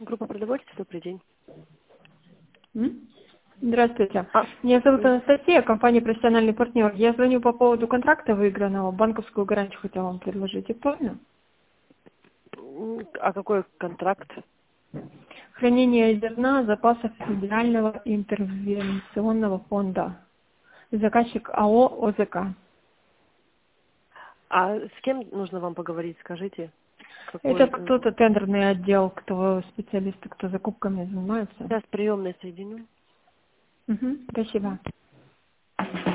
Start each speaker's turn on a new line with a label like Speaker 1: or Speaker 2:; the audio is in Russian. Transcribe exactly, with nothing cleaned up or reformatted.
Speaker 1: Группа продовольствия, добрый день.
Speaker 2: М? Здравствуйте.
Speaker 1: А,
Speaker 2: Меня зовут Анастасия, компания «Профессиональный партнер». Я звоню по поводу контракта выигранного. Банковскую гарантию хотела вам предложить. Актуально?
Speaker 1: м, а какой контракт?
Speaker 2: Хранение зерна запасов Федерального интервенционного фонда. Заказчик АО ОЗК.
Speaker 1: А с кем нужно вам поговорить, скажите?
Speaker 2: Это
Speaker 1: Какой? м,
Speaker 2: кто-то тендерный отдел, кто специалисты, кто закупками занимается.
Speaker 1: Сейчас приемной соединю.
Speaker 2: Угу, спасибо.